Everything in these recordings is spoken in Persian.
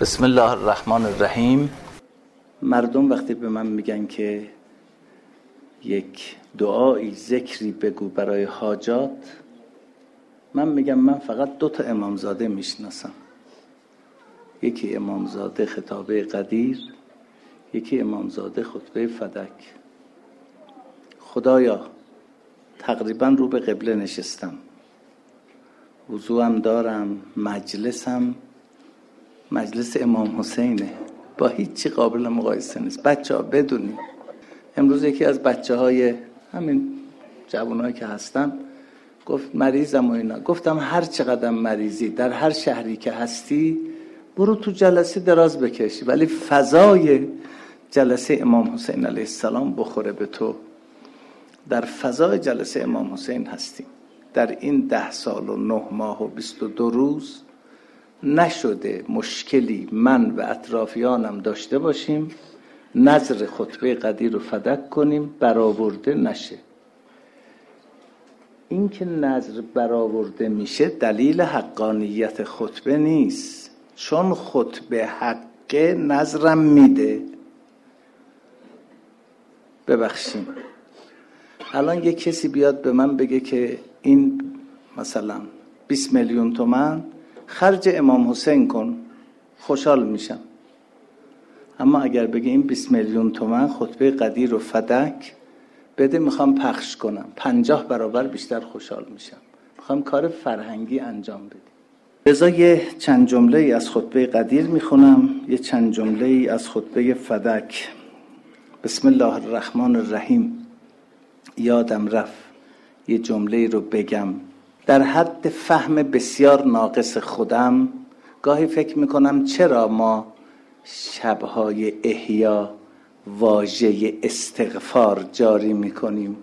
بسم الله الرحمن الرحیم. مردم وقتی به من میگن که یک دعایی ذکری بگو برای حاجات، من میگم من فقط 2 امامزاده میشناسم. یکی امامزاده خطابه قدیر، یکی امامزاده خطبه فدک. خدایا تقریبا رو به قبله نشستم، وضوام دارم، مجلسم مجلس امام حسینه، با هیچی قابل مقایسه نیست. بچه ها بدونید، امروز یکی از بچه های همین جوانایی که هستن گفت مریضم و اینا. گفتم هر چقدر مریضی در هر شهری که هستی برو تو جلسه دراز بکش، ولی فضای جلسه امام حسین علیه السلام بخوره به تو. در فضای جلسه امام حسین هستیم. در این 10 سال و 9 ماه و 22 روز نشده مشکلی من و اطرافیانم داشته باشیم نظر خطبه قدیر رو فدک کنیم برآورده نشه. این که نظر برآورده میشه دلیل حقانیت خطبه نیست، چون خطبه حق نظرم میده. ببخشیم الان یک کسی بیاد به من بگه که این مثلا 20 میلیون تومان خرج امام حسین کن، خوشحال میشم. اما اگر بگه این 20 میلیون تومان خطبه قدیر رو فدک بده میخوام پخش کنم، 50 برابر بیشتر خوشحال میشم. میخوام کار فرهنگی انجام بدیم. لذا یه چند جمله ای از خطبه قدیر میخونم، یه چند جمله ای از خطبه فدک. بسم الله الرحمن الرحیم. یادم رفت یه جمله رو بگم. در حد فهم بسیار ناقص خودم گاهی فکر میکنم چرا ما شبهای احیا واژه استغفار جاری میکنیم.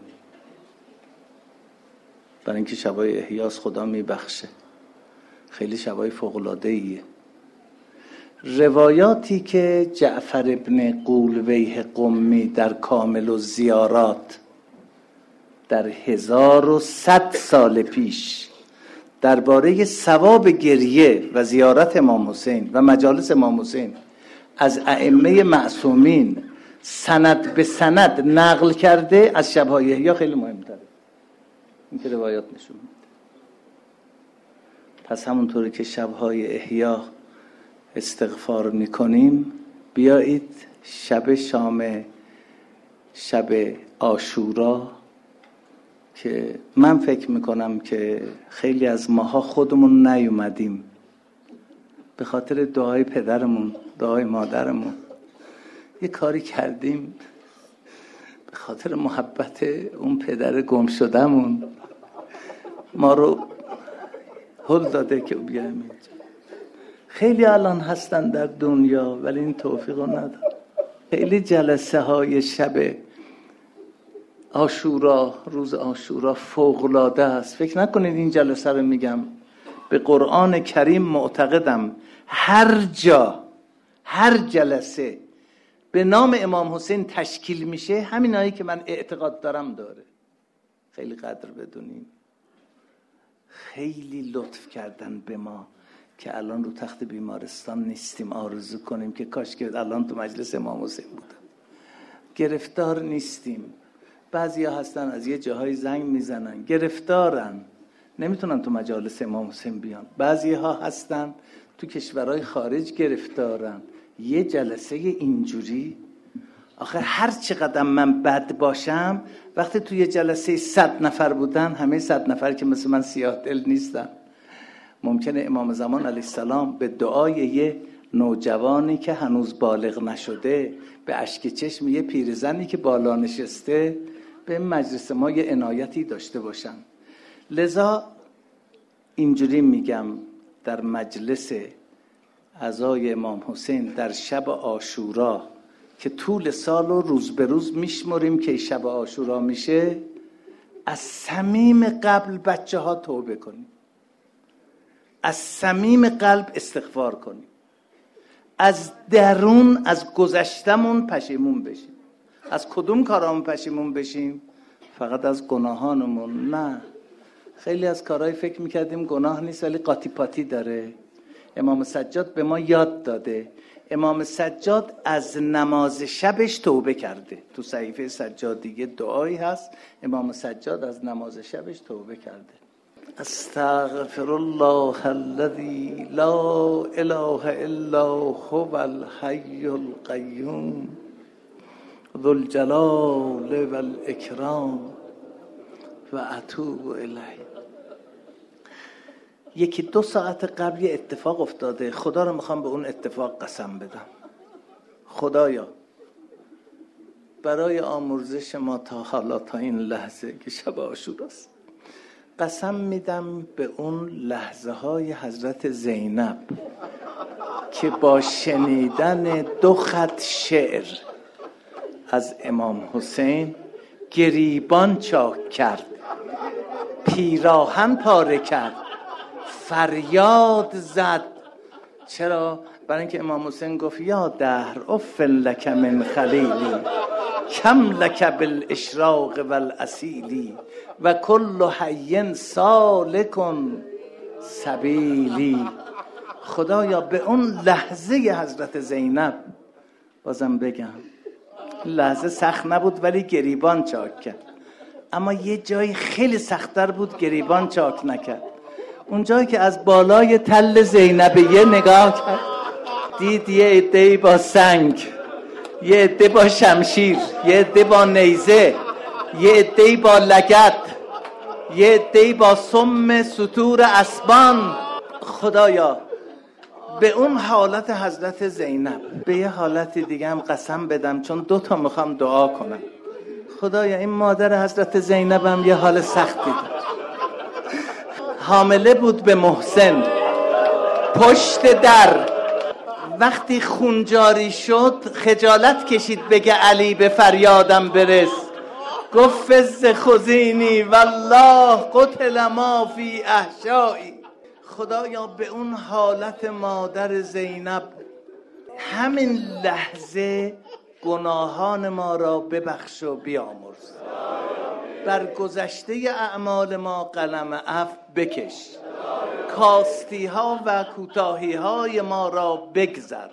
برای اینکه شبهای احیا از خدا میبخشه، خیلی شبهای فوق‌العاده‌ایه. روایاتی که جعفر ابن قولویه قمی در کامل الزیارات در 1100 سال پیش درباره ثواب گریه و زیارت امام حسین و مجالس امام حسین از ائمه معصومین سند به سند نقل کرده، از شب‌های احیا خیلی مهم‌تره. این که روایات نشون میده. پس همونطوری که شب‌های احیا استغفار میکنیم، بیایید شب شام، شب عاشورا، که من فکر میکنم که خیلی از ماها خودمون نیومدیم به خاطر دعای پدرمون، دعای مادرمون یه کاری کردیم، به خاطر محبت اون پدر گم شدهمون ما رو هل داده که بیایم اینجا. خیلی الان هستن در دنیا ولی این توفیق رو ندارن. خیلی جلسه های شب عاشورا، روز عاشورا فوق‌العاده است. فکر نکنید این جلسه رو میگم، به قرآن کریم معتقدم هر جا، هر جلسه به نام امام حسین تشکیل میشه، همینایی که من اعتقاد دارم داره. خیلی قدر بدونیم. خیلی لطف کردن به ما که الان رو تخت بیمارستان نیستیم. آرزو کنیم که کاش که الان تو مجلس امام حسین بودم. گرفتار نیستیم. بعضیا هستن از یه جاهای زنگ میزنن گرفتارن، نمیتونن تو مجالس امام حسین بیان. بعضیها هستن تو کشورهای خارج گرفتارن. یه جلسه اینجوری، آخه هر چقدر من بد باشم، وقتی تو یه جلسه 100 نفر بودن، همه 100 نفر که مثل من سیاه دل نیستن. ممکنه امام زمان علیه السلام به دعای یه نوجوانی که هنوز بالغ نشده، به اشک چشم یه پیرزنی که بالا نشسته، به مجلس ما یه عنایتی داشته باشن. لذا اینجوری میگم، در مجلس عزای امام حسین در شب عاشورا که طول سال و روز به روز میشمریم که شب عاشورا میشه، از صمیم قلب بچه ها توبه کنیم، از صمیم قلب استغفار کنیم، از درون از گذشتمون پشیمون بشیم. از کدوم کارامون پشیمون بشیم؟ فقط از گناهانمون؟ نه، خیلی از کارهای فکر میکردیم گناه نیست ولی قاطی پاتی داره. امام سجاد به ما یاد داده. امام سجاد از نماز شبش توبه کرده. تو صحیفه سجادیه دعایی هست، امام سجاد از نماز شبش توبه کرده. استغفر الله الذي لا اله الا هو الحي القیوم ذو الجلال والاکرام و اتوب الیه. 1-2 ساعت قبل یه اتفاق افتاده، خدا رو میخوام به اون اتفاق قسم بدم. خدایا برای آمرزش ما تا حالا، تا این لحظه که شب عاشوراست، قسم میدم به اون لحظه های حضرت زینب که با شنیدن 2 خط شعر از امام حسین گریبان چاک کرد، پیراهن پاره کرد، فریاد زد. چرا؟ برای اینکه امام حسین گفت یا دهر اف لک من خلیلی کم لک بالاشراق والاصیلی و کل حی سالک سبیلی. خدایا به اون لحظه حضرت زینب بازم بگم، لحظه سخت نبود ولی گریبان چاک کرد. اما یه جای خیلی سخت‌تر بود، گریبان چاک نکرد. اون جایی که از بالای تل زینبیه نگاه کرد، دید یه عده‌ای با سنگ، یه عده با شمشیر، یه عده با نیزه، یه عده‌ای با لگد، یه عده‌ای با سم سطور اسبان. خدایا به اون حالت حضرت زینب، به یه حالت دیگه هم قسم بدم، چون 2 تا میخوام دعا کنم. خدایا این مادر حضرت زینب هم یه حال سختی داشت، حامله بود به محسن، پشت در وقتی خون جاری شد خجالت کشید بگه علی به فریادم برس، گفت فز خزینی والله قتل ما فی احشایی. خدایا به اون حالت مادر زینب همین لحظه گناهان ما را ببخش و بیامرز، بر گذشته اعمال ما قلم عفو بکش، کاستی ها و کوتاهی های ما را بگذر.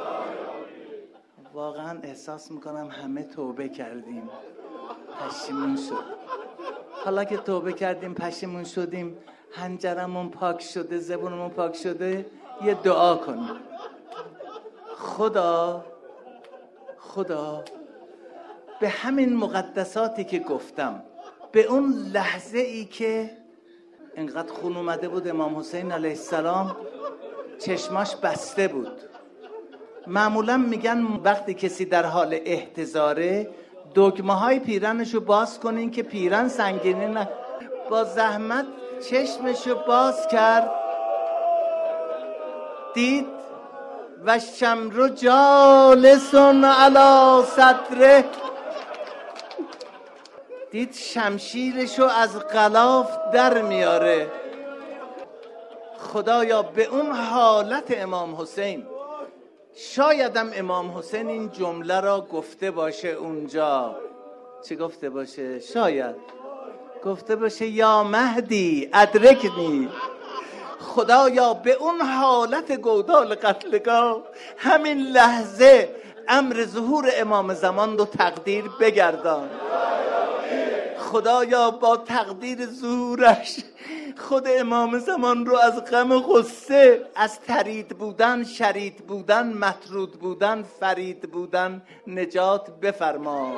واقعا احساس میکنم همه توبه کردیم، پشیمون شد. حالا که توبه کردیم، پشیمون شدیم، حنجرمون پاک شده، زبونمون پاک شده، یه دعا کنیم. خدا به همین مقدساتی که گفتم، به اون لحظه ای که انقدر خون اومده بود، امام حسین علیه السلام چشماش بسته بود. معمولا میگن وقتی کسی در حال احتضاره دگمه های پیرنشو باز کنین که پیرن سنگینی نه. با زحمت چشمشو باز کرد، دید و شمر جالسون علی صدره، دید شمشیرشو از غلاف در میاره. خدایا به اون حالت امام حسین، شایدم امام حسین این جمله را گفته باشه اونجا. چه گفته باشه؟ شاید گفته باشه یا مهدی ادرکنی. خدایا به اون حالت گودال قتلگاه همین لحظه امر ظهور امام زمان رو تقدیر بگردان. خدایا با تقدیر ظهورش خود امام زمان رو از غم غصه، از ترید بودن، شرید بودن، مطرود بودن، فرید بودن نجات بفرما.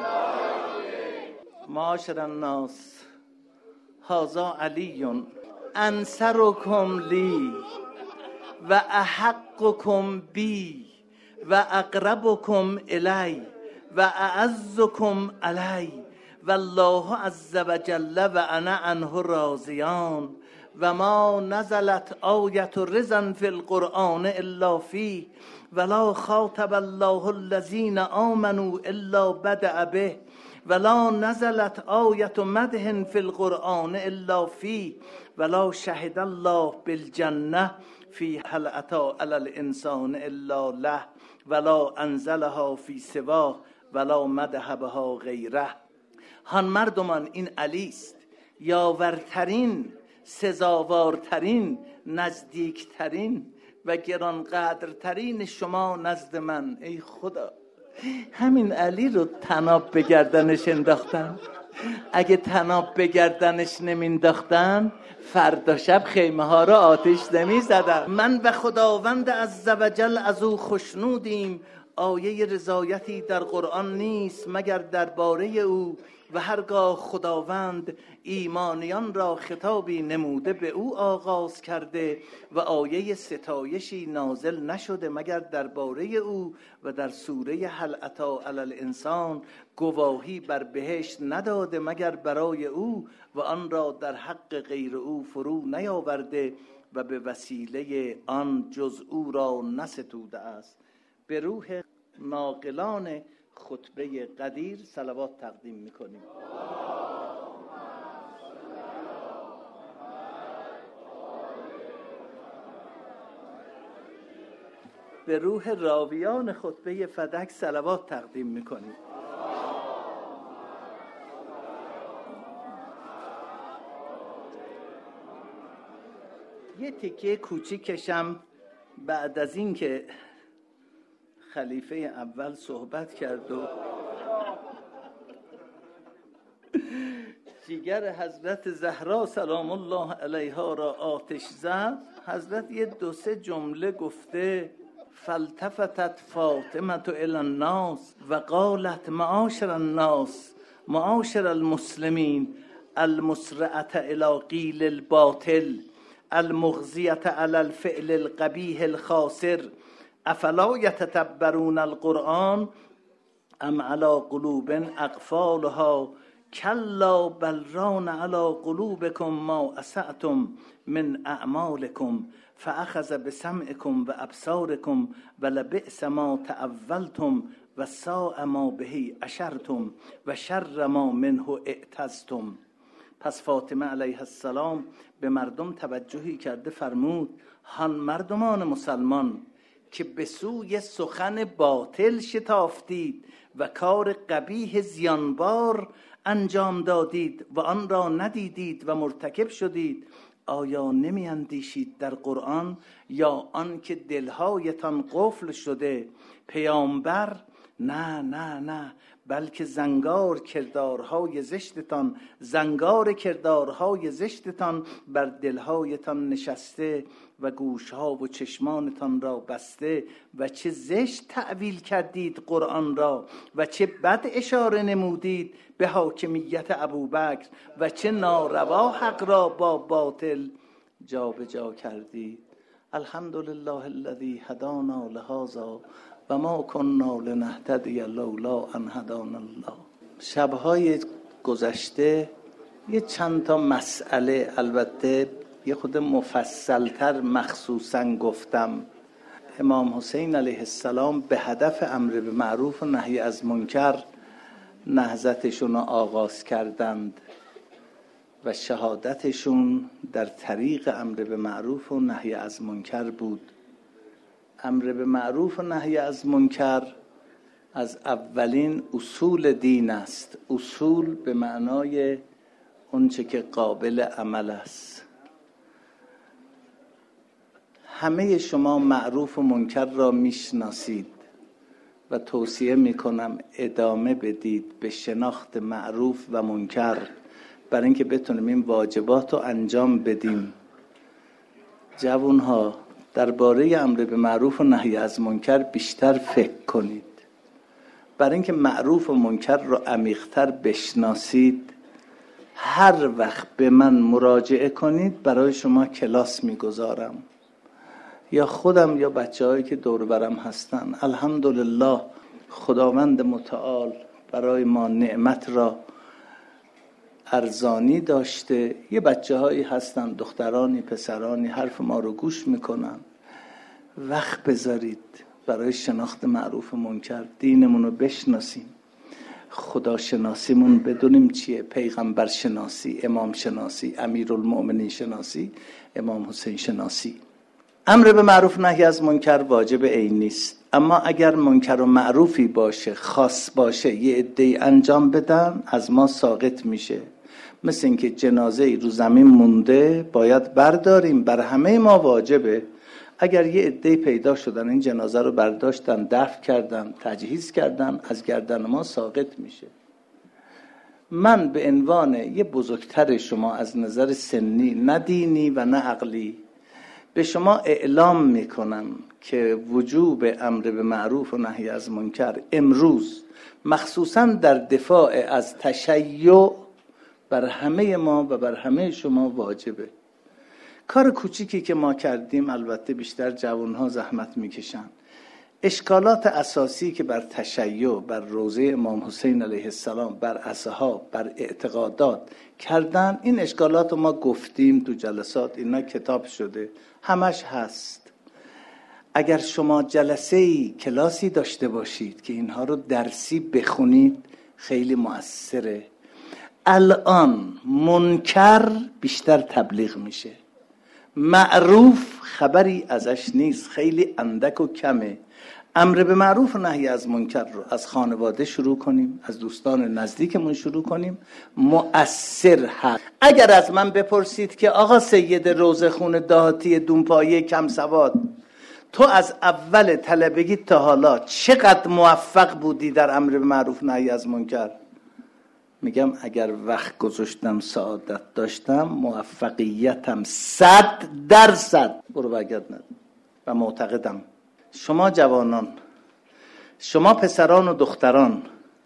معاشر الناس، هذا علی انصرکم لی و احقکم بی و اقربکم الی و اعزکم علی والله عز وجل و انا عنه راضیان و ما نزلت آیت رضا فی القرآن الا فیه ولا خاطب الله الذین آمنوا الا بدأ به ولا نزلت آیت مدح فی القرآن الا فیه ولا شهد الله بالجنه فی هل اتی علی الانسان الا له ولا انزلها فی سواه ولا مدح بها غیره. هان مردمان این علی است، یاورترین، سزاوارترین، نزدیکترین و گرانقدرترین شما نزد من. ای خدا، همین علی رو طناب به گردنش انداختن. اگه طناب به گردنش نمینداختن فردا شب خیمه ها را آتش نمی زدن. من و خداوند عزوجل از او خوشنودیم. آیه رضایتی در قرآن نیست مگر درباره او، و هرگاه خداوند ایمانیان را خطابی نموده به او آغاز کرده و آیه ستایشی نازل نشده مگر درباره او، و در سوره هل اتی علی الانسان گواهی بر بهشت نداده مگر برای او و آن را در حق غیر او فرو نیاورده و به وسیله آن جز او را نستوده است. به روح ناقلان خطبه قدیر صلوات تقدیم میکنیم. به روح راویان خطبه فدک صلوات تقدیم میکنیم. یه تیکه کوچیکشم بعد از این که خلیفه اول صحبت کرد و جیگر حضرت زهرا سلام الله علیها را آتش زد، حضرت یه 2-3 جمله گفته. فالتفتت فاطمه الی الناس و قالت معاشر الناس معاشر المسلمین المسرعه الی قیل الباطل المغزیه علی الفعل القبیح الخاسر افلا یتدبرون القرآن ام علی قلوب اقفالها کلا بل ران علی قلوبکم ما اسعتم من اعمالکم فاخذ بسمعکم و ابصارکم و لبئس ما تأولتم و ساء ما به اشرتم و شر ما منه اعتزتم. پس فاطمه علیه السلام به مردم توجهی کرده فرمود: هان مردمان مسلمان که به سوی سخن باطل شتافتید و کار قبیح زیانبار انجام دادید و آن را ندیدید و مرتکب شدید، آیا نمی اندیشید در قرآن یا آن که دلهایتان قفل شده پیامبر نه بلکه زنگار کردارهای زشتتان بر دلهایتان نشسته و گوشها و چشمانتان را بسته و چه زشت تعویل کردید قرآن را و چه بد اشاره نمودید به حاکمیت ابوبکر و چه ناروا حق را با باطل جا به جا کردید. الحمدلله الذی هدانا لهذا و ما کنا لنهتدی لولا ان هدانا الله. شب‌های گذشته یه چند تا مسئله البته یه خود مفصلتر مخصوصا گفتم. امام حسین علیه السلام به هدف امر به معروف و نهی از منکر نهضتشون رو آغاز کردند و شهادتشون در طریق امر به معروف و نهی از منکر بود. امر به معروف و نهی از منکر از اولین اصول دین است. اصول به معنای اونچه که قابل عمل است. همه شما معروف و منکر را میشناسید و توصیه میکنم ادامه بدید به شناخت معروف و منکر برای اینکه بتونیم این واجبات رو انجام بدیم. جوانها درباره امر به معروف و نهی از منکر بیشتر فکر کنید. برای اینکه معروف و منکر رو عمیق‌تر بشناسید هر وقت به من مراجعه کنید برای شما کلاس میگذارم، یا خودم یا بچه‌هایی که دور برم هستن. الحمدلله خداوند متعال برای ما نعمت را ارزانی داشته. یه بچه‌هایی هستن، دخترانی پسرانی، حرف ما رو گوش میکنن. وقت بذارید برای شناخت معروف و منکر، دینمون رو بشناسیم، خدا شناسیمون بدونیم چیه، پیغمبر شناسی، امام شناسی، امیرالمؤمنین شناسی، امام حسین شناسی. امر به معروف نهی از منکر واجب عین نیست، اما اگر منکر و معروفی باشه، خاص باشه، یه عده‌ای انجام بدن از ما ساقط میشه. مثل اینکه جنازه رو زمین مونده باید برداریم، بر همه ما واجبه. اگر یه عده پیدا شدن این جنازه رو برداشتن، دفن کردن، تجهیز کردن، از گردن ما ساقط میشه. من به عنوان یه بزرگتر شما از نظر سنی، نه دینی و نه عقلی، به شما اعلام میکنم که وجوب امر به معروف و نهی از منکر امروز مخصوصا در دفاع از تشیع بر همه ما و بر همه شما واجبه. کار کوچیکی که ما کردیم، البته بیشتر جوانها زحمت میکشن، اشکالات اساسی که بر تشیع، بر روضه امام حسین علیه السلام، بر اصحاب، بر اعتقادات کردن، این اشکالات رو ما گفتیم تو جلسات، اینا کتاب شده، همش هست. اگر شما جلسه‌ای، کلاسی داشته باشید که اینها رو درسی بخونید خیلی مؤثره. الان منکر بیشتر تبلیغ میشه، معروف خبری ازش نیست، خیلی اندک و کمه. امر به معروف و نهی از منکر رو از خانواده شروع کنیم، از دوستان نزدیکمون شروع کنیم، مؤثر هست. اگر از من بپرسید که آقا سید روضه خون دهاتی دونپایه کم سواد، تو از اول طلبگی تا حالا چقدر موفق بودی در امر به معروف نهی از منکر؟ میگم اگر وقت گذاشتم، سعادت داشتم، موفقیتم 100%. برو برگرد ندم. و معتقدم شما جوانان، شما پسران و دختران،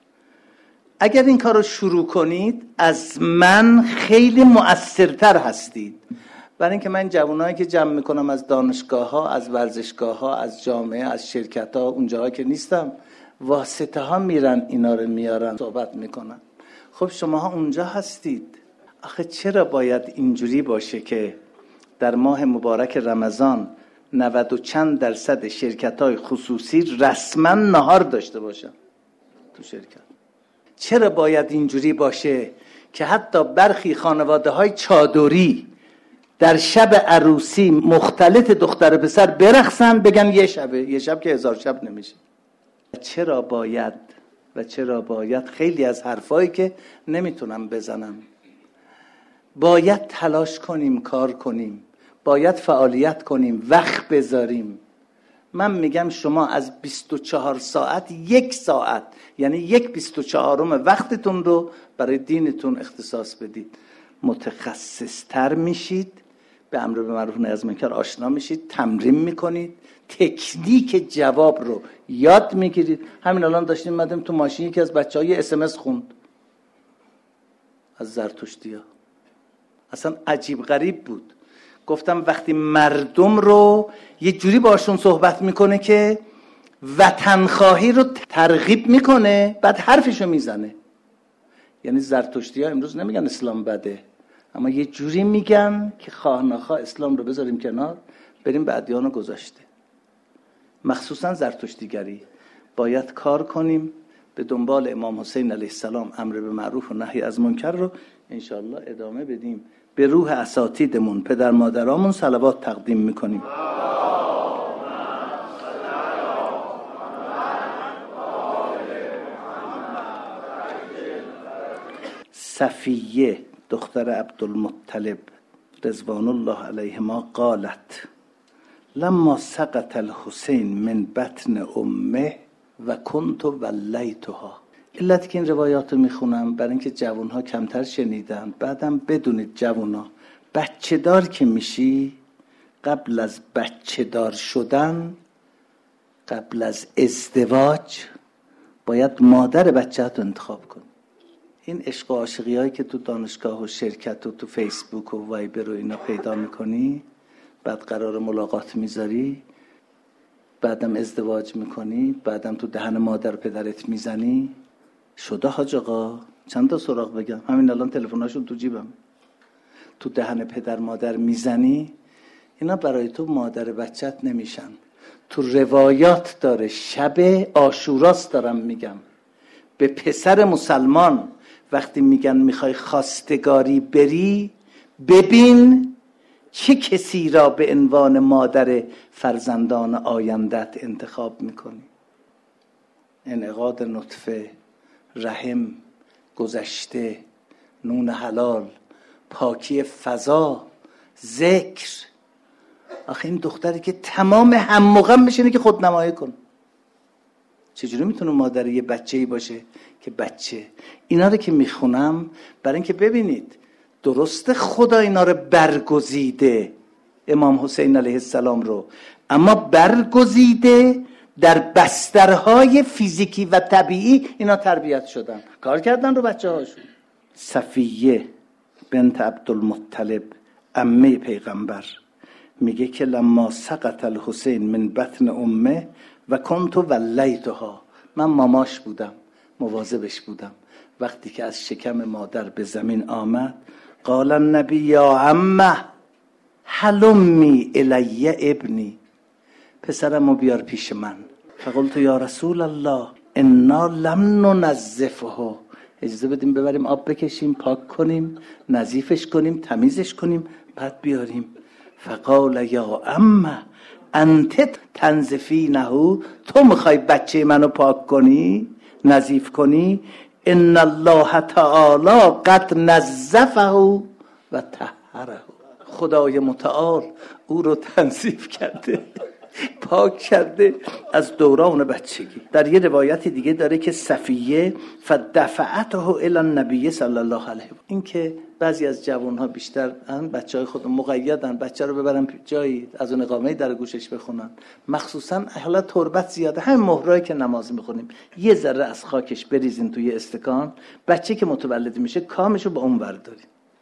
اگر این کار رو شروع کنید از من خیلی مؤثرتر هستید. برای اینکه من جوانایی که جمع میکنم از دانشگاه ها، از ورزشگاه ها، از جامعه، از شرکت ها، اونجاها که نیستم، واسطه ها میرن اینا رو میارن صحبت میکنن. خب شماها اونجا هستید. آخه چرا باید اینجوری باشه که در ماه مبارک رمضان 90 و چند درصد شرکت‌های خصوصی رسما نهار داشته باشن تو شرکت؟ چرا باید اینجوری باشه که حتی برخی خانواده‌های چادری در شب عروسی مختلط دختر و پسر برقصن، بگن یه شبه، یه شب که 1000 شب نمیشه؟ چرا باید خیلی از حرفایی که نمیتونم بزنم. باید تلاش کنیم، کار کنیم، باید فعالیت کنیم، وقت بذاریم. من میگم شما از 24 ساعت 1 ساعت، یعنی 1/24 وقتتون رو برای دینتون اختصاص بدید. متخصص تر میشید، به امر به معروف نهی از منکر آشنا میشید، تمرین میکنید، تکنیک جواب رو یاد میگیرید. همین الان داشتیم مدام تو ماشین یکی از بچه‌ها یه SMS خوند از زرتشتی‌ها، اصلا عجیب غریب بود. گفتم وقتی مردم رو یه جوری باشون صحبت میکنه که وطنخواهی رو ترغیب میکنه، بعد حرفشو میزنه. یعنی زرتشتی‌ها امروز نمیگن اسلام بده، اما یه جوری میگن که خواه نخواه اسلام رو بذاریم کنار، بریم به ادیان گذاشته. مخصوصا زرتشتیگری باید کار کنیم، به دنبال امام حسین علیه السلام امر به معروف و نهی از منکر رو انشاءالله ادامه بدیم. به روح اساتیدمون، پدر مادرامون صلوات تقدیم میکنیم. صفیه دختر عبدالمطلب رضوان الله علیهما قالت لما سقط الحسین من بطن امه و کنت ولیتها. علت که این روایات رو میخونم برای اینکه جوانها کمتر شنیدن. بعدم بدونید جوانها، بچه دار که میشی، قبل از بچه دار شدن، قبل از ازدواج، باید مادر بچه‌ت رو انتخاب کنی. این عشق و عاشقی هایی که تو دانشگاه و شرکت و تو فیسبوک و وایبر و اینا پیدا میکنی، بعد قرار ملاقات میذاری، بعدم ازدواج میکنی، بعدم تو دهن مادر و پدرت میزنی، شده حاج آقا. چند تا سراغ بگم، همین الان تلفناشون تو جیبم، تو دهن پدر مادر میزنی، اینا برای تو مادر بچت نمیشن. تو روایات داره، شب عاشوراست دارم میگم، به پسر مسلمان وقتی میگن میخوای خواستگاری بری، ببین چه کسی را به عنوان مادر فرزندان آیندت انتخاب میکنی. انعقاد نطفه، رحم، گذشته، نون حلال، پاکی فضا، ذکر، آخه این دختری که تمام هم و غم بشینه که خودنمایی کن. چجوری میتونه مادر یه بچه‌ای باشه که بچه؟ اینا رو که میخونم برای اینکه ببینید درسته خدا اینا رو برگزیده، امام حسین علیه السلام رو، اما برگزیده در بسترهای فیزیکی و طبیعی اینا تربیت شدن، کار کردن رو بچه هاشون. صفیه بنت عبدالمطلب عمه پیغمبر میگه که لما سقط الحسین من بطن امه و کنت ولیتها، من ماماش بودم، مواظبش بودم، وقتی که از شکم مادر به زمین آمد قال النبی یا عمه حلمی الی ابنی، پسرمو بیار پیش من. فقلت یا رسول الله انا لم ننظفه، اجازه بدیم ببریم آب بکشیم، پاک کنیم، نظیفش کنیم، تمیزش کنیم، بعد بیاریم. فقال یا عمه انت تنظفینه، تو میخوای بچه منو پاک کنی، نظیف کنی؟ ان الله تعالی قد نظفه و طهره، خدای متعال او رو تنظیف کرده، پاک کرده از دوران بچگی. در یه روایتی دیگه داره که صفیه فدفعته الی النبی صلی الله علیه و این که بعضی از جوانها بیشتر بچهای خود مقیدن، بچه رو ببرن جایی از اون اقامه در گوشش بخونن، مخصوصا اهل تربت زیاده، همین مهرایی که نماز میخونیم یه ذره از خاکش بریزین توی استکان، بچه که متولد میشه کامشو با اون بردارین.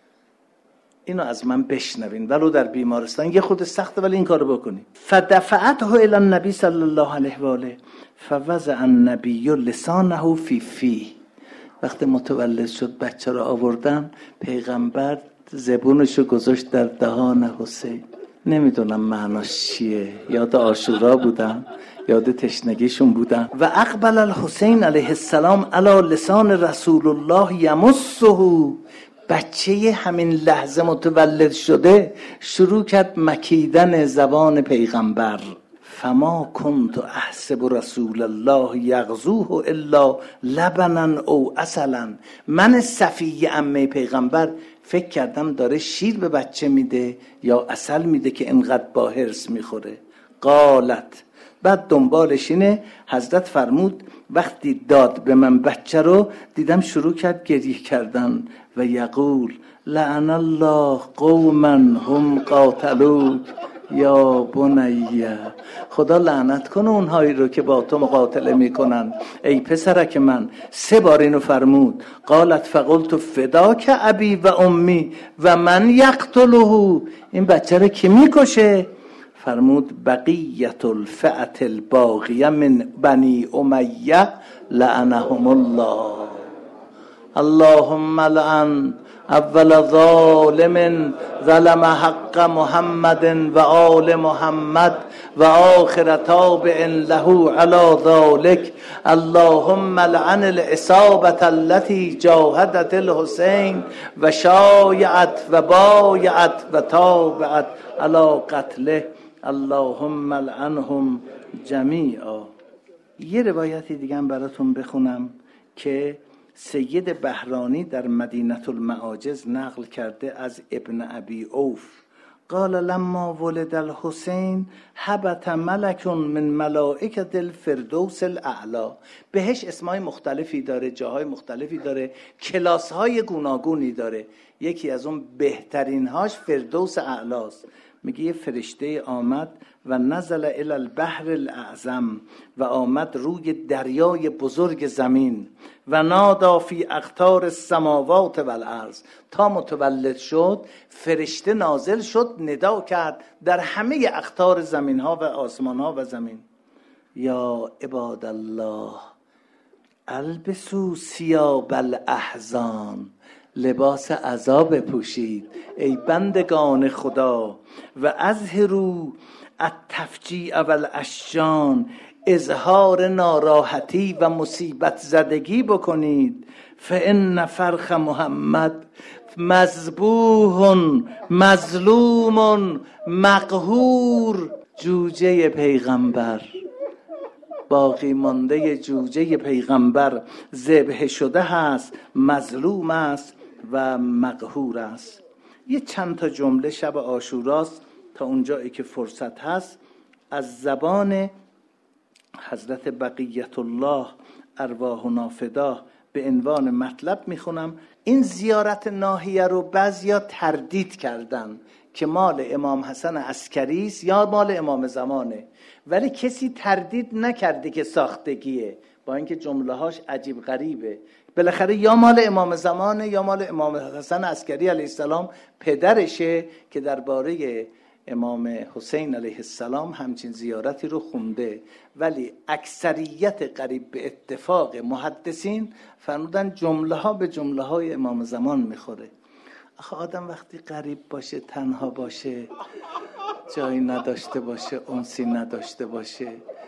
اینو از من بشنوین، ولو در بیمارستان یه خود سخته ولی این کارو بکنی. فدفعته الی النبی صلی الله علیه و آله فوضع النبی لسانه فی فی، وقتی متولد شد بچه رو آوردن، پیغمبر زبونشو گذاشت در دهان حسین. نمیدونم معناش چیه، یاد عاشورا بودن، یاد تشنگیشون بودن. و اقبل الحسین علیه السلام علی لسان رسول الله یمسه، بچه همین لحظه متولد شده شروع کرد مکیدن زبان پیغمبر. فما کنت احسب رسول الله یغزوه الا لبنا او عسلا، من صفیه عمه پیغمبر فکر کردم داره شیر به بچه میده یا عسل میده که اینقدر با حرص میخوره. قالت، بعد دنبالش اینه حضرت فرمود وقتی داد به من بچه رو دیدم شروع کرد گریه کردن و یقول لعن الله قوما هم قاتلوک یا بنیه، خدا لعنت کنه اونهایی رو که با تو مقاتله میکنن ای پسرک من. 3 بار اینو فرمود. قالت فقلت فداک ابی و امی و من یقتله، این بچه رو کی میکشه؟ فرمود بقیت الفئة الباقیه من بنی امیه لعنهم الله، اللهم لعن اول ظالم ظلم حق محمد و آل محمد و آخر تابع له علی ذلك، اللهم لعن العصابة التي جاهدت الحسین و شایعت و بایعت و تابعت علی قتله، اللهم لعنهم جمیعا. یه روایتی دیگه هم براتون بخونم که سید بهرانی در مدینة المعاجز نقل کرده از ابن ابی اوف. قال لما ولد الحسین هبط ملک من ملائکة الفردوس الاعلی، بهش اسمای مختلفی داره، جاهای مختلفی داره، کلاسهای گوناگونی داره، یکی از اون بهترین هاش فردوس اعلاست. میگه یه فرشته آمد و نزل الی البحر الاعظم، و آمد روی دریای بزرگ زمین، و نادا فی اقطار السماوات والارض، تا متولد شد فرشته نازل شد ندا کرد در همه اقطار زمین ها و آسمان ها و زمین، یا عباد الله البسوا ثیاب الاحزان، لباس عذاب پوشید ای بندگان خدا، و اظهروا التفجیع والاشجان، اظهار ناراحتی و مصیبت زدگی بکنید. فان فرخ محمد مذبوح مظلوم مقهور، جوجه پیغمبر، باقی مانده جوجه پیغمبر ذبح شده هست، مظلوم است و مقهور است. یه چند تا جمله شب عاشوراست تا اونجایی که فرصت هست از زبان حضرت بقیت الله ارواحنا فداه به عنوان مطلب میخونم. این زیارت ناحیه رو بعضیا تردید کردن که مال امام حسن عسکری است یا مال امام زمانه، ولی کسی تردید نکرده که ساختگیه، با اینکه جمله هاش عجیب غریبه. بالاخره یا مال امام زمانه یا مال امام حسن عسکری علیه السلام پدرشه که درباره امام حسین علیه السلام همچین زیارتی رو خونده. ولی اکثریت قریب به اتفاق محدثین فرمودن جمله ها به جمله های امام زمان میخوره. آخه آدم وقتی قریب باشه، تنها باشه، جایی نداشته باشه، انسی نداشته باشه،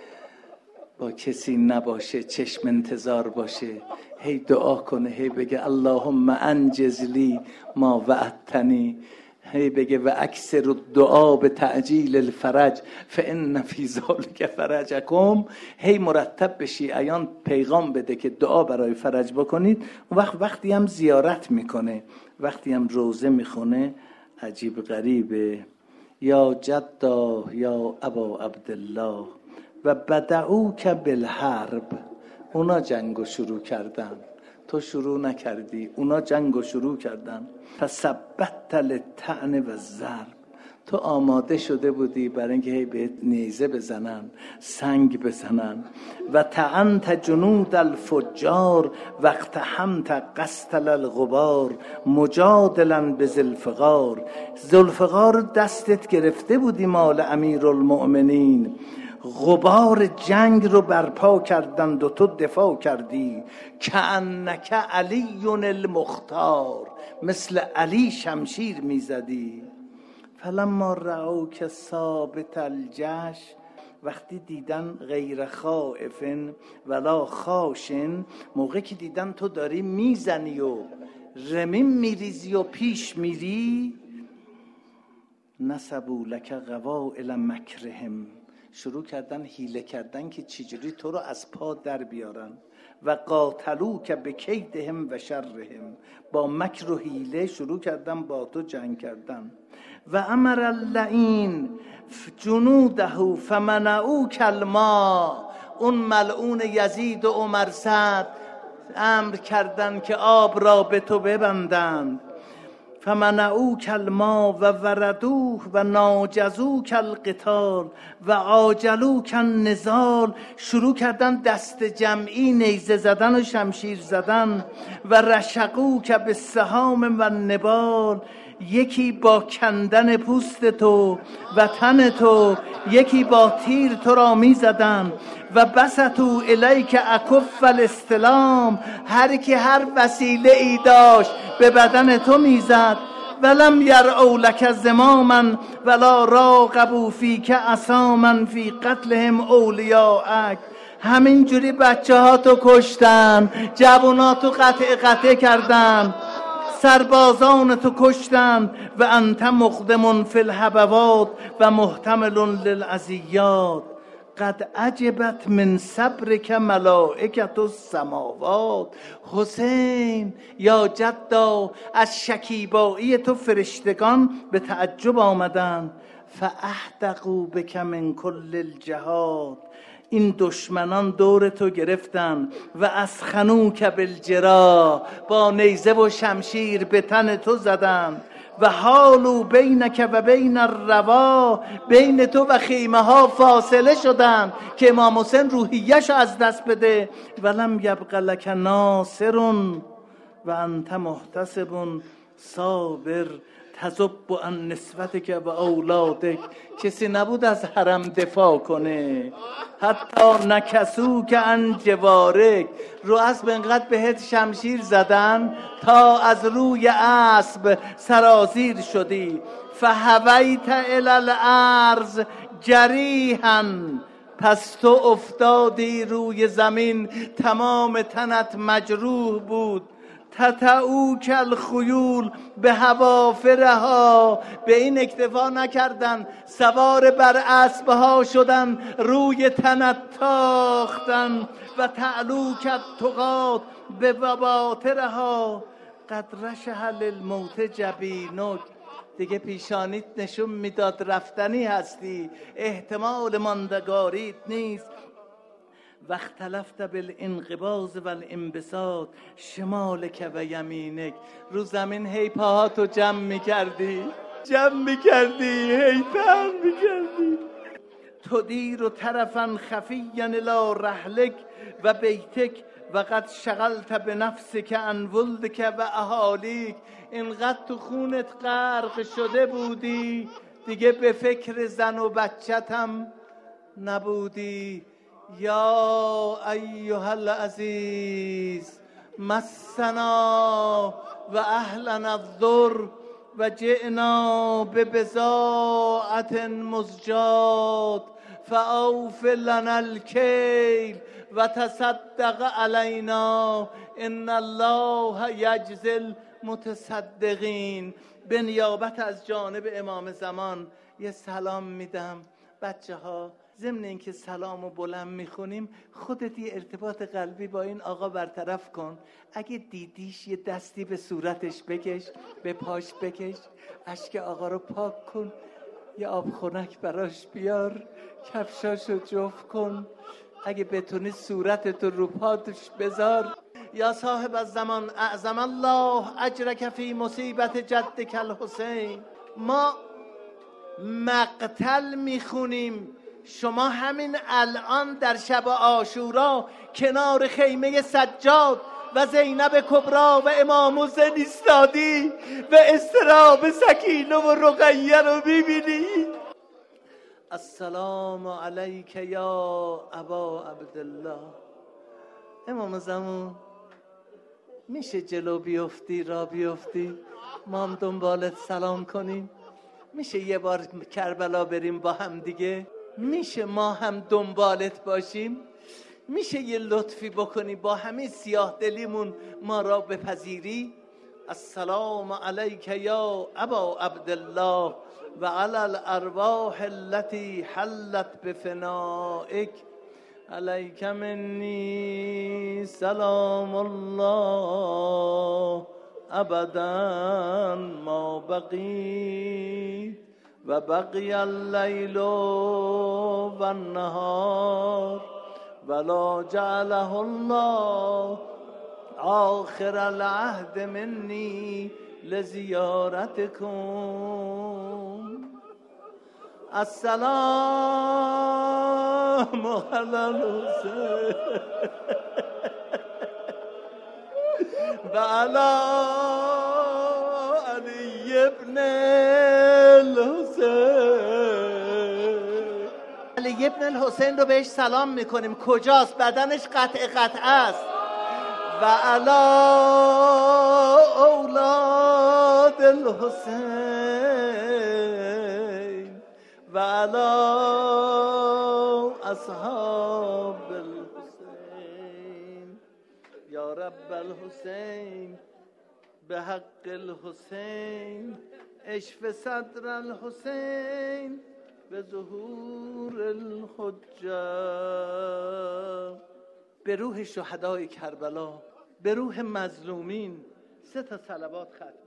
با کسی نباشه، چشم انتظار باشه، هی دعا کنه، هی بگه اللهم انجز لی ما وعدتنی، هی بگه و اکثر الدعا به تعجیل الفرج فان فی ذلک فرجکم، هی مرتب به شیعیان پیغام بده که دعا برای فرج بکنید. اون وقتی هم زیارت میکنه، وقتی هم روزه میخونه، عجیب غریبه. یا جدا یا ابا عبدالله و بدعوک بالحرب، اونا جنگو شروع کردن، تو شروع نکردی، اونا جنگو شروع کردن. فثبت للطعن و الضرب، تو آماده شده بودی برای اینکه هی بهت نیزه بزنن، سنگ بزنن. و طعنت جنود الفجار وقت همت قستل الغبار مجادلا به ذوالفقار، ذوالفقار دستت گرفته بودی مال امیرالمؤمنین، غبار جنگ رو برپا کردند و تو دفاع کردی. کأنک علی المختار، مثل علی شمشیر میزدی. فلما رأوک ثابت الجش، وقتی دیدن غیر خائف ولا خاشن، موقع که دیدن تو داری میزنی و رمیم میریزی و پیش میری، نسبوا لک قوائل مکرهم، شروع کردن حیله کردن که چجوری تو رو از پا در بیارن. و قاتلوک بکیدهم و شرهم، با مکر و حیله شروع کردن با تو جنگ کردن. و امر اللعین جنوده فمنعوک الماء، اون ملعون یزید و عمر سعد امر کردن که آب را به تو ببندند. فمنعوک الماء و وردوه و ناجزوک القتال و عاجلوک النزال، شروع کردن دست جمعی نیزه زدن و شمشیر زدن. و رشقوک بالسهام و النبال، یکی با کندن پوست تو و تن تو، یکی با تیر تو را می زدن. و بسطوا الیک اکف الاستلام، هر کی هر وسیله ای داشت به بدن تو میزد. ولم یرعوا لک زماما ولا راقبوا فیک عصاما فی قتلهم اولیاءک، همینجوری بچه ها تو کشتن، جواناتو قطع کردن، سربازان تو کشتن. و انت مقدم فی الحبوات و محتمل للعزیات، قد عجبت من صبرک ملائکة السماوات. حسین یا جدا، از شکیبایی تو فرشتگان به تعجب آمدند. فاحدقوا بک من کل الجهات، این دشمنان دور تو گرفتن. و اسخنوک بالجراح، با نیزه و شمشیر به تن تو زدن. و حالوا بینک و بین الروا، بین تو و خیمه ها فاصله شدن که امام حسین روحیه‌شو از دست بده. ولم یبق لک ناصر و انت محتسب صابر تذب عن نسوتک و اولادک، کسی نبود از حرم دفاع کنه. حتی نکسوک عن جوارک، رو اسب انقدر بهت شمشیر زدن تا از روی اسب سرازیر شدی. فهویت الی الارض جریحا، پس تو افتادی روی زمین، تمام تنت مجروح بود. تتعوک الخیول به حوافرها، به این اکتفا نکردن، سوار بر اسبها شدن، روی تنت تاختن. و تعلوک التقات به وباطرها، قد رشح للموت جبینک، دیگه پیشانیت نشون میداد رفتنی هستی، احتمال ماندگاریت نیست. و اختلفت بالانقباض والانبساط شمالک و یمینک. رو زمین هی پاهاتو جمع میکردی هی پهن میکردی. تدیر طرفا خفیا الی رحلک و بیتک و قد شغلت به نفسک عن ولدک و اهالیک. اینقدر تو خونت غرق شده بودی دیگه به فکر زن و بچت هم نبودی. یا ایها العزیز مسنا و اهلنا الضر و جئنا ببضاعة مزجاة فاوف لنا الکیل و تصدق علینا ان الله یجزی المتصدقین. به نیابت از جانب امام زمان یه سلام میدم. بچه ها ضمن اینکه سلامو بلند میخونیم خودت یه ارتباط قلبی با این آقا برطرف کن. اگه دیدیش یه دستی به صورتش بکش، به پاش بکش، اشک آقا رو پاک کن، یه آب خنک براش بیار، کفشاشو جفت کن، اگه بتونی صورتتو رو پاتش بذار. یا صاحب الزمان اعظم الله اجرک فی مصیبت جدک الحسین. ما مقتل میخونیم، شما همین الان در شب عاشورا کنار خیمه سجاد و زینب کبرا و امام حسین ایستادی و اضطراب سکینه و رقیه رو میبینی. السلام علیک یا ابا عبدالله. امام زمان میشه جلو بیفتی را بیفتی ما هم دنبالت سلام کنیم؟ میشه یه بار کربلا بریم با هم دیگه؟ میشه ما هم دنبالت باشیم؟ میشه یه لطفی بکنی با همه سیاه دلیمون ما را بپذیری؟ السلام علیک یا ابا عبدالله و علی الارواح التي حلت بفنائک علیک منی سلام الله ابدا ما بقی و بقی اللیل و النهار ولا جعله الله آخر العهد منی لزیارتکم. السلام علی الحسین و علی علی ابن الحسین. علی ابن الحسین رو بهش سلام میکنیم. کجاست؟ بدنش قطع است. و علی اولاد الحسین و علی اصحاب الحسین. یا رب الحسین به حق الحسین اشف صدر الحسین به ظهور الحجه. به روح شهدای کربلا، به روح مظلومین 3 صلوات ختم.